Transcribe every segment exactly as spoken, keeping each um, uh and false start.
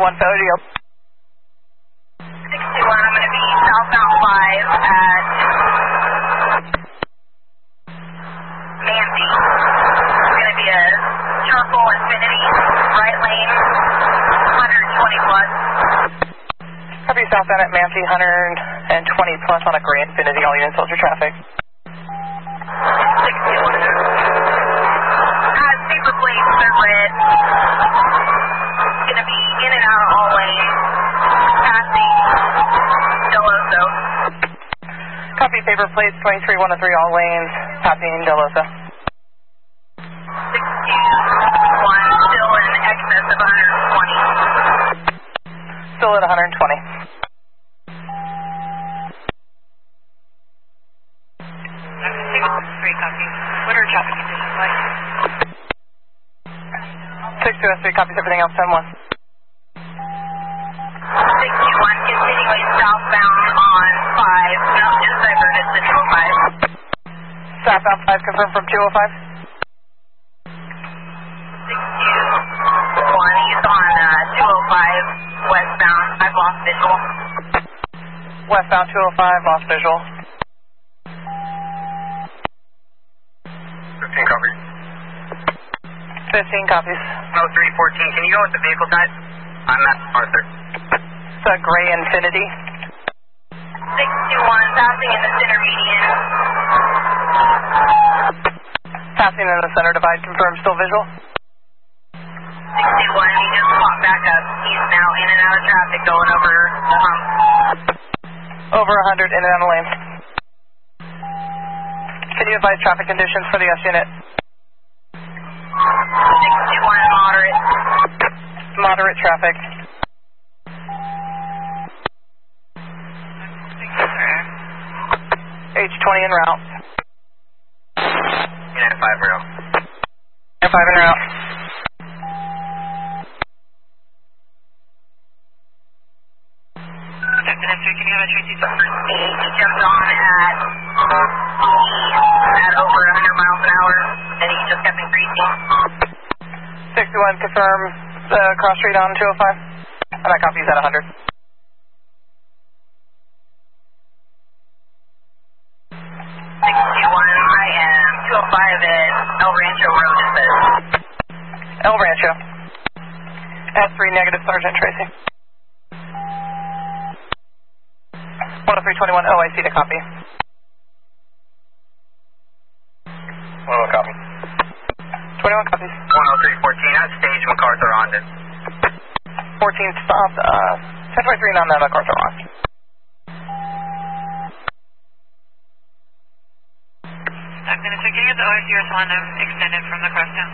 one Podium. six two one, I'm going to be southbound five at Mandy. It's going to be a Circle Infinity, right lane, one twenty plus. Copy southbound at Mandy, one twenty plus on a gray Infinity, all units, hold your traffic. six two one. Has paper plates, they're red. Going to be in and out of all lanes, passing Deloso. Copy paper plates, twenty-three one oh three, all lanes, passing Deloso. six two one, still in excess of one twenty. Still at one twenty. Three copy. What are traffic conditions like? six two three copies everything else, ten one. six two one, continuing southbound on five, Mountain Cyber to two oh five. Southbound five, confirmed from two oh five. six two one, he's on uh, two oh five, westbound. I've lost visual. Westbound two oh five, lost visual. fifteen copies. fifteen copies. oh three fourteen, can you go with the vehicle type? I'm at Arthur. It's a gray Infinity. six two one, passing in the center median. Passing in the center divide, confirmed, still visual. six two one, he just popped back up. He's now in and out of traffic going over the hump. Over one hundred in and out of lane. Can you advise traffic conditions for the S unit? six two one, moderate. Moderate traffic. H twenty en route. United five route. N five en route. Can you have a Tracy Summers? He jumped on at, at over one hundred miles an hour, and he just kept increasing. six two one, confirm the cross street on two oh five. And that copy's at one hundred. six two one, I am two oh five at El Rancho Road, it says. El Rancho. S three negative, Sergeant Tracy. one oh three twenty-one, oh, I see the copy. one oh copy. twenty-one copies. one oh three fourteen, at stage MacArthur on this. fourteen stopped, uh, ten twenty-three on the MacArthur on. I'm going to take any of the O S U S one extended from the Cresta.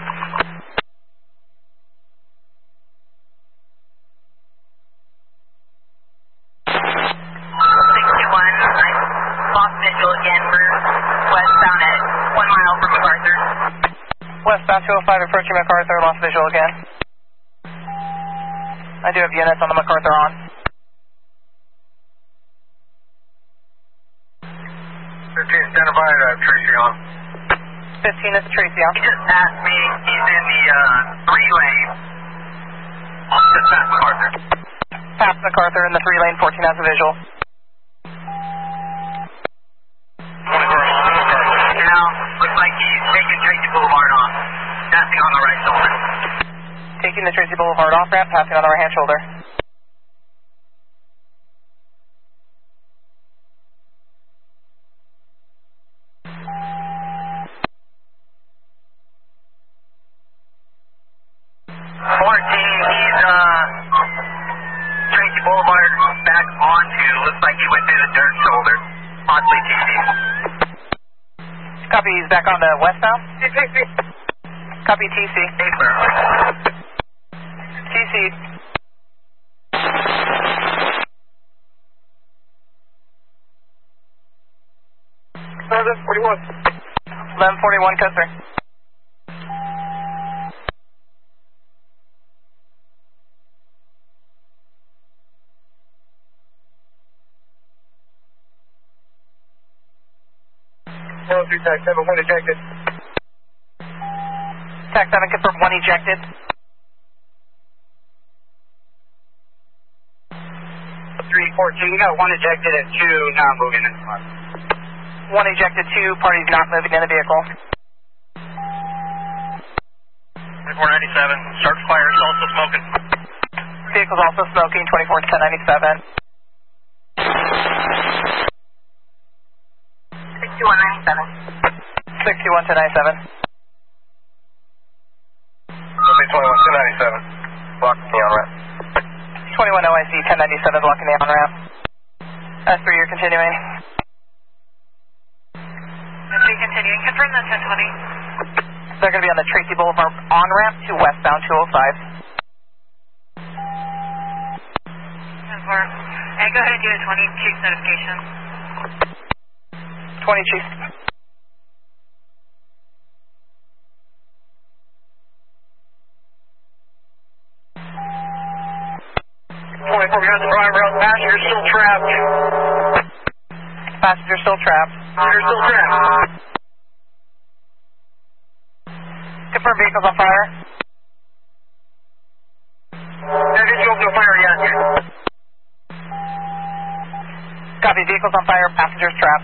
six two one, I lost visual again for westbound at one mile from MacArthur. Westbound two oh five approaching MacArthur, lost visual again. I do have units on the MacArthur on. fifteen, stand by, I have Tracy on. fifteen is Tracy on. He just asked me, he's in the uh, three lane. Just past MacArthur. Past MacArthur in the three lane, fourteen has a visual. Now, looks like he's taking Tracy Boulevard off, passing on the right shoulder. Taking the Tracy Boulevard off ramp, passing on the right hand shoulder. fourteen, he's uh, Tracy Boulevard back onto, looks like he went through the dirt shoulder, possibly T C. Copy, he's back on the westbound. Copy T C. Hey, sir. T C. eleven forty-one. eleven forty-one, Custer. one oh three, tag seven, one ejected. Tag seven, confirm one ejected. fourteen, got one ejected and two not moving in the car. One ejected, two parties not moving in the vehicle. twenty-four ninety-seven, start fire, is also smoking. Vehicle's also smoking, twenty-four ten ninety-seven. sixty-one ninety-seven. sixty-one ten ninety-seven. twenty-one ten ninety-seven, blocking the on-ramp. twenty-one O I C ten ninety-seven, blocking the on-ramp. S three, you're continuing. S three continuing, confirm the ten twenty. They're going to be on the Tracy Boulevard on-ramp to westbound two oh five. ten four. And go ahead and do a twenty chief notification. twenty Chief. twenty-four, got the prime rail, passenger still trapped. Passenger still trapped. Passenger still trapped. Confirm vehicles on fire. There didn't go to fire yet. Copy, vehicles on fire, passengers trapped.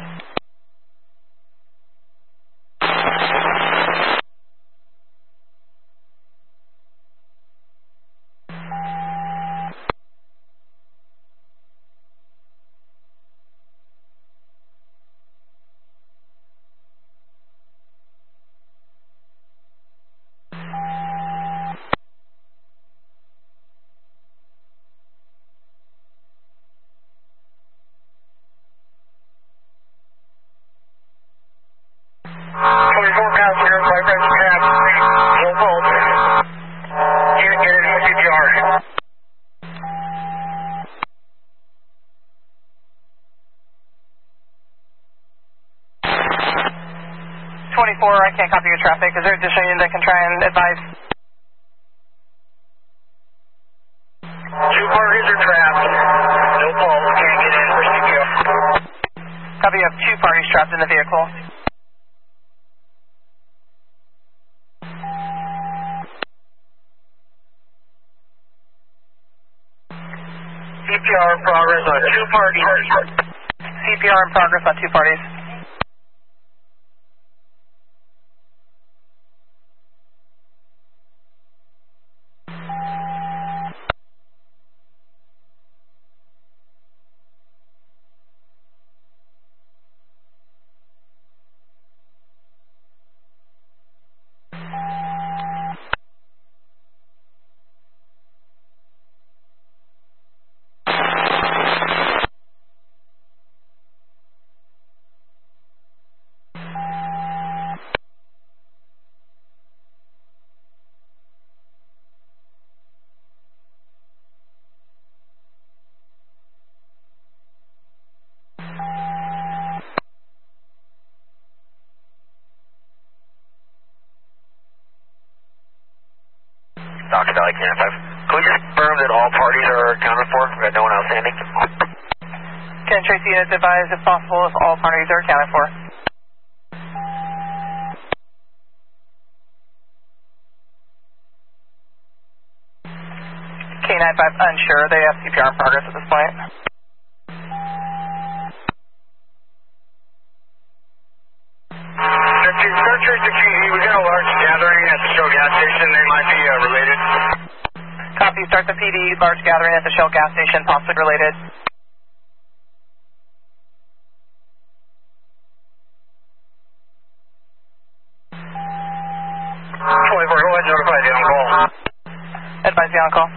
twenty-four passengers, my friend's trapped. No fault. Can't get any C P R. twenty-four, I can't copy your traffic. Is there additional unit that can try and advise? Two parties are trapped. No fault. Can't get in for C P R. Copy, you have two parties trapped in the vehicle. C P R in progress on two parties. C P R in progress on two parties. Doctor Valley Cannon five. Can we just confirm that all parties are accounted for? We got no one outstanding? Can Tracy units advise if possible if all parties are accounted for? K ninety-five unsure. They have C P R in progress at this point. Start Tracy P D. We got a large gathering at the Shell gas station. They might be uh, related. Copy. Start the P D. Large gathering at the Shell gas station, possibly related. twenty-four, go ahead and notify the on-call. Advise the on-call.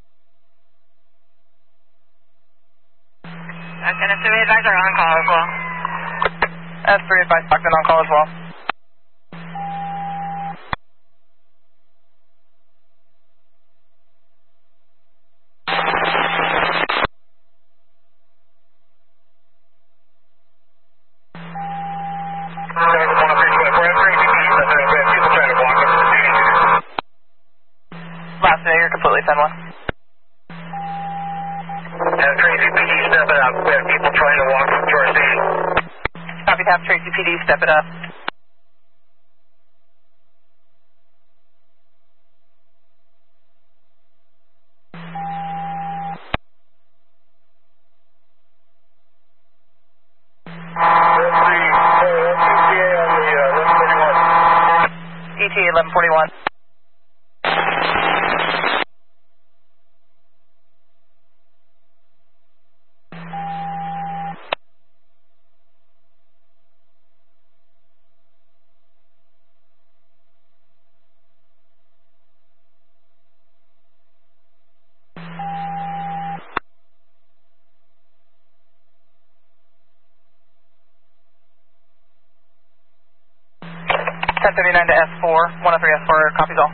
I'm going to assume you guys are on call as well. S three, advise Stockton on-call as well. Last day, you're completely ten one. Have Tracy P D step it up. We have people trying to walk to our station. Copy, have Tracy P D step it up. eleven forty-one. ten thirty-nine to S four, one oh three S four, copies all.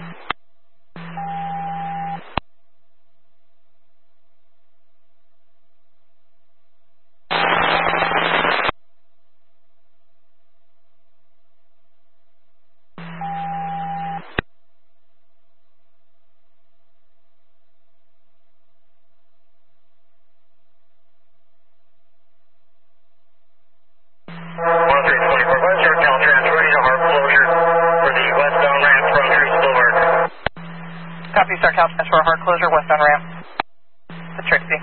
one three twenty-four, West Yorktown transfer, ready to hard closure for the westbound ramp from Tracy Boulevard. Copy, Star Cal transfer, hard closure, westbound ramp to Trixie.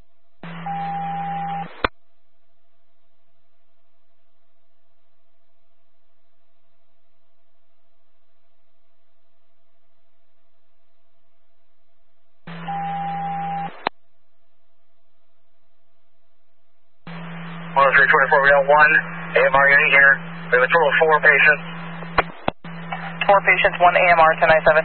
one three twenty-four, we got one A M R unit here. We have a total of four patients. Four patients, one A M R, ten ninety-seven.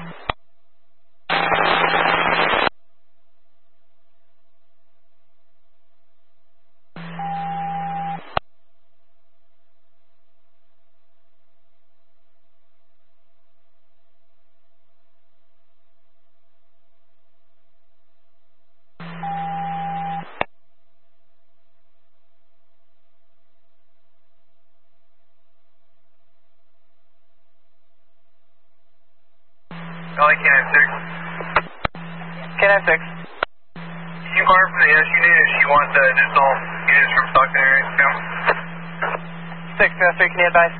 L A Canine six. K nine six. Can you call her from the S unit if she wants uh, additional units from Stockton area now? six, uh, three, can you advise?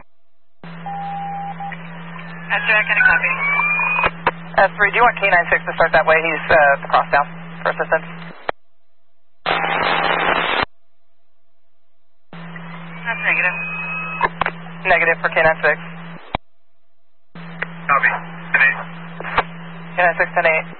S three, I got a copy. S three, do you want K nine six to start that way? He's uh, the cross down for assistance. That's negative. Negative for K nine six. Copy. ten eight. K nine six, ten eight.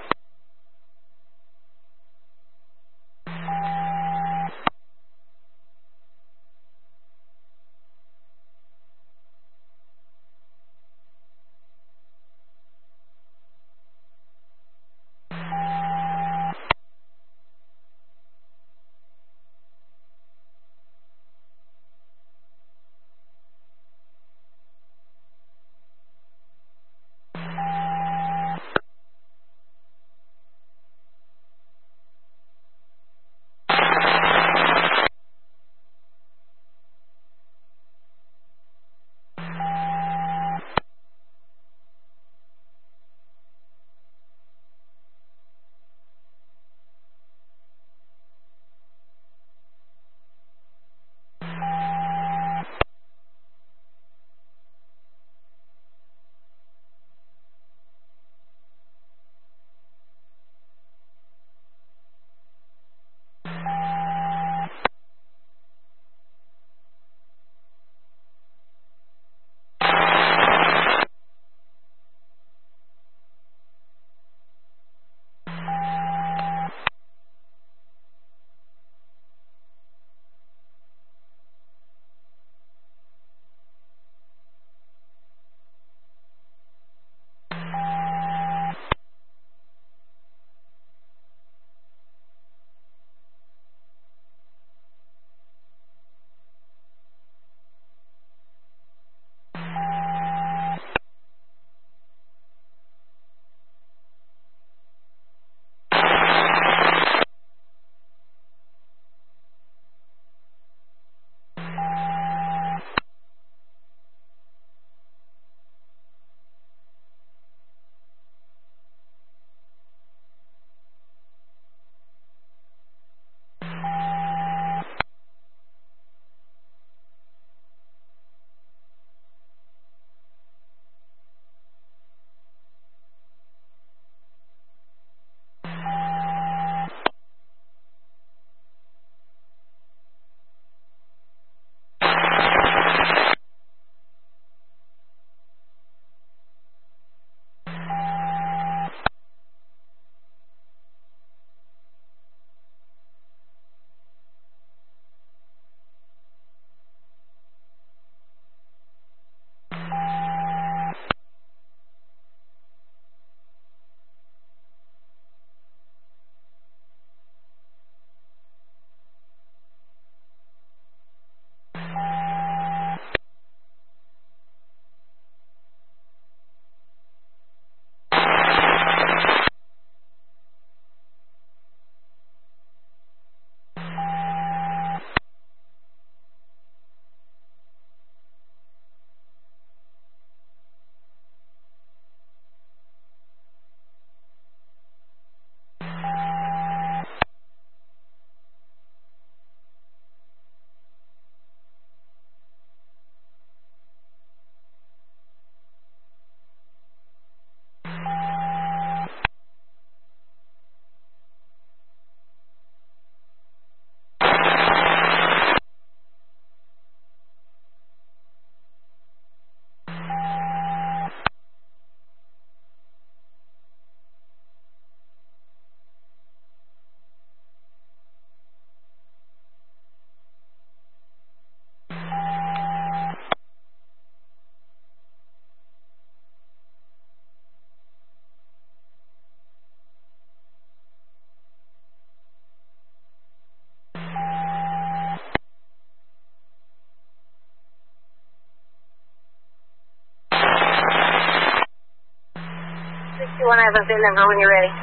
You want to have a VIN number when you're ready?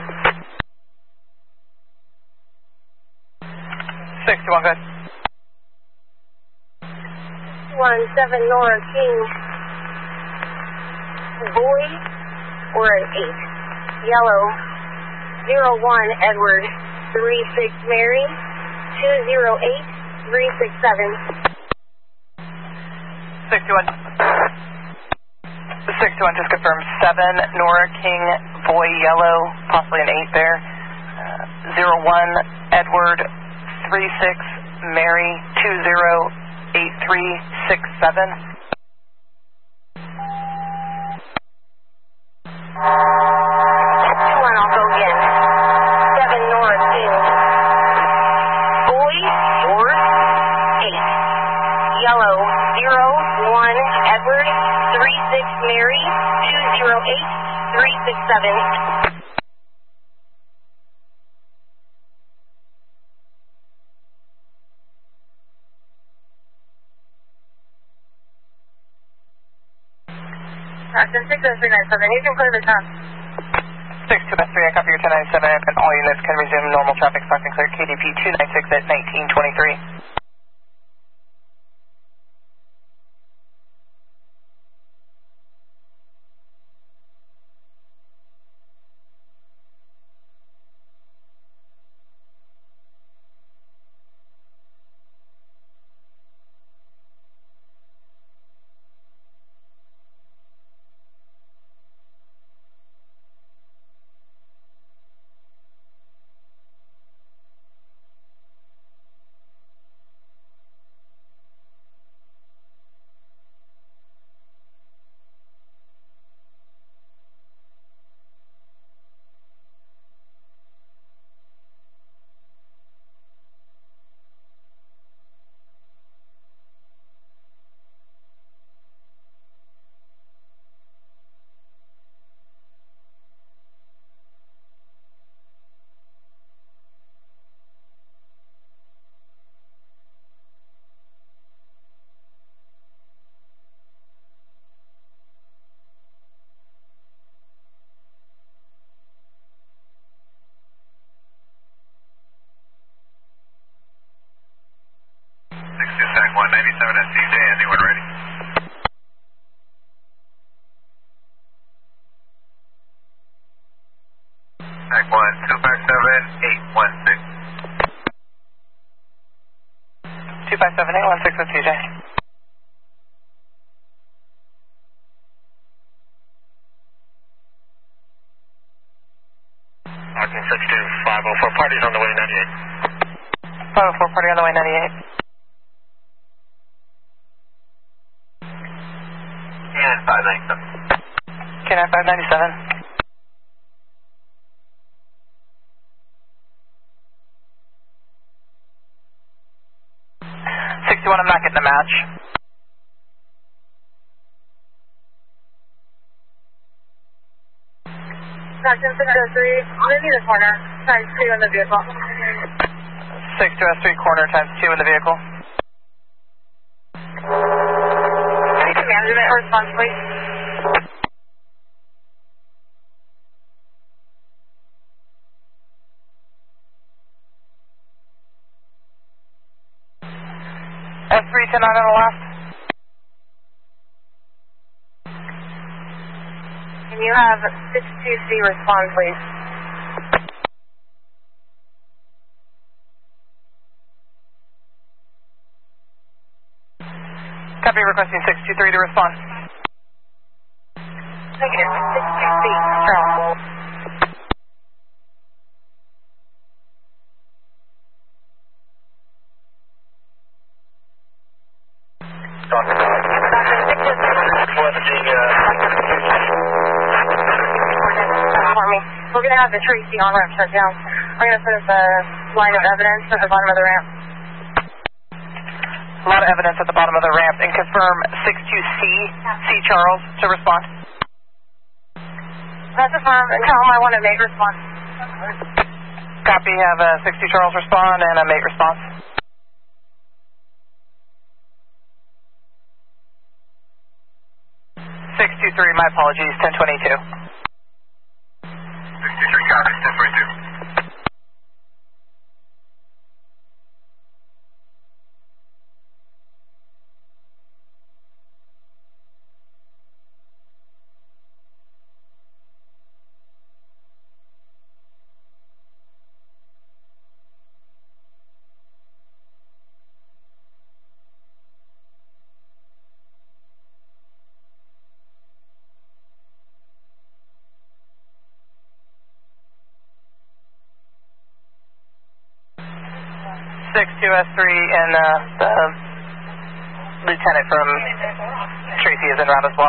six two one, good. one seven Nora King. Boy or an eight. Yellow. zero one Edward. three six Mary. two zero eight three six seven. six two one. six two one just confirmed. seven Nora King, boy yellow, possibly an eight there. Uh, zero one Edward, three six Mary, two zero eight three six seven. six two one, I'll go again. seven Nora King. Boy or eight. Yellow, zero one Edward, three six Mary, two zero eight three six seven. Austin six oh three nine seven, you can clear the top. six two three, I copy your ten ninety-seven, and all units can resume normal traffic, stock and clear K D P two nine six at nineteen twenty-three. one ninety-seven at C J, anyone ready? Pack one, two five seven eight one six. two five seven eight one six with C J. Austin six two five oh four, parties on the way ninety-eight. five oh four, party on the way ninety-eight. And five ninety-seven. K nine five ninety-seven. sixty-one, I'm not getting a match. Austin six oh three, maybe the corner, times two in the vehicle. six two S three, corner times two in the vehicle. Any management response, please? S three ten nine on the left. Can you have six two C respond, please? Copy, requesting six two three to respond. Negative, six two C, Charles. For me. We're going to have the Tracy on ramp shut down. We're going to put the line of evidence at the bottom of the ramp. A lot of evidence at the bottom of the ramp, and confirm six two C, C Charles, to respond. That's a firm, and tell them I want to make response. Copy, have a six two Charles respond and a mate response. six two three, my apologies, ten twenty-two. six two S three, and uh, the lieutenant from Tracy is en route as well.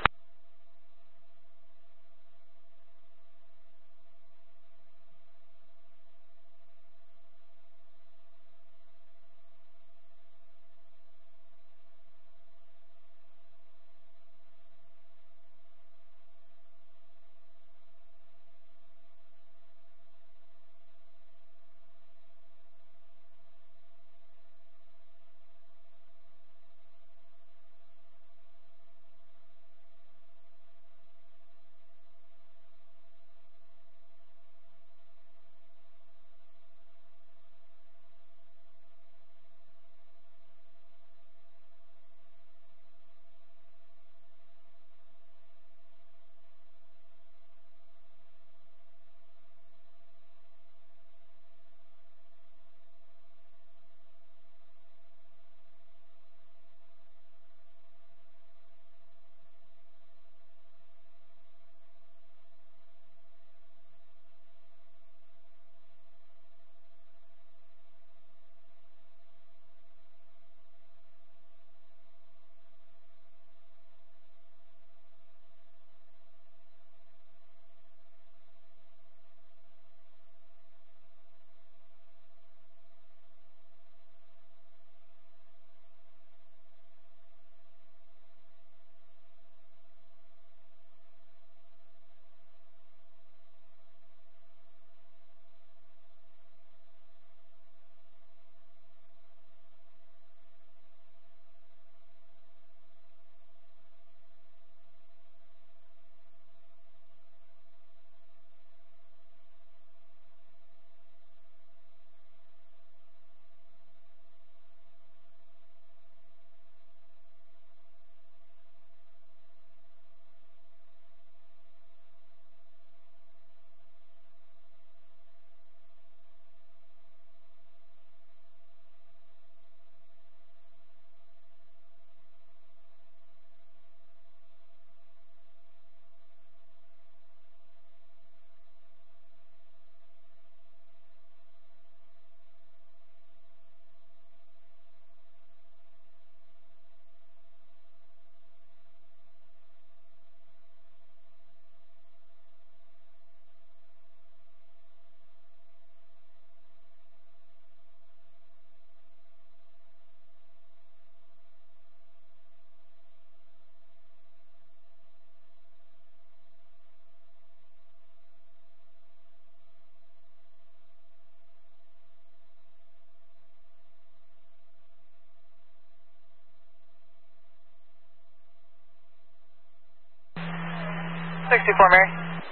sixty-four Mary.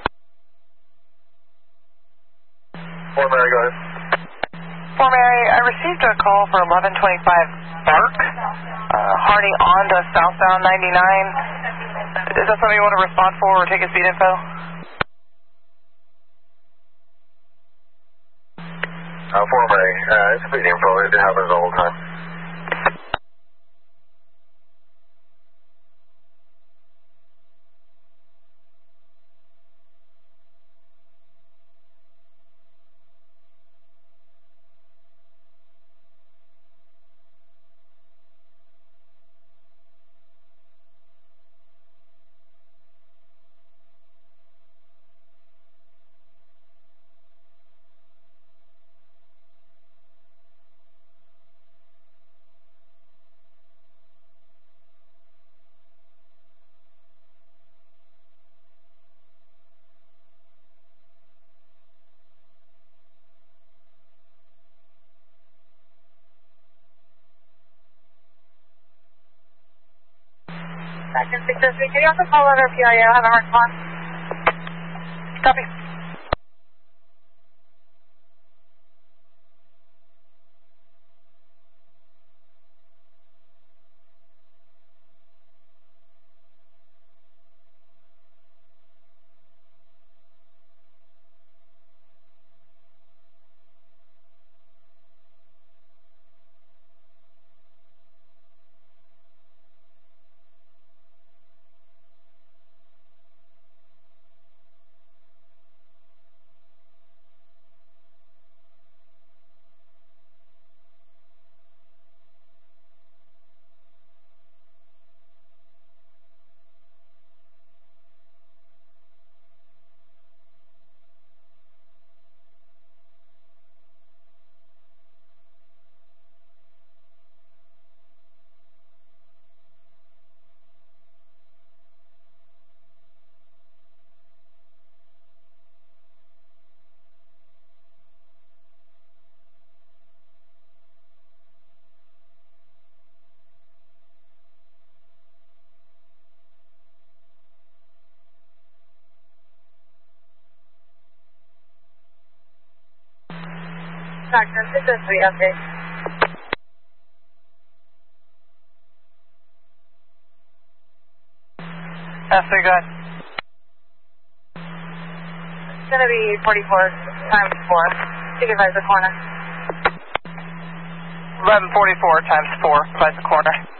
four Mary, go ahead. four Mary, I received a call for eleven twenty-five Bark, uh, Hardy Honda southbound ninety-nine. Is that something you want to respond for or take a speed info? Uh, four Mary, uh, it's a speed info. It happens all the time. Section six oh three, can you also call over P I O? Have a hard response. Copy. contact on six oh three update. S three, go ahead. It's going to be forty-four times four. Supervise the corner. eleven forty-four times four, advise the corner.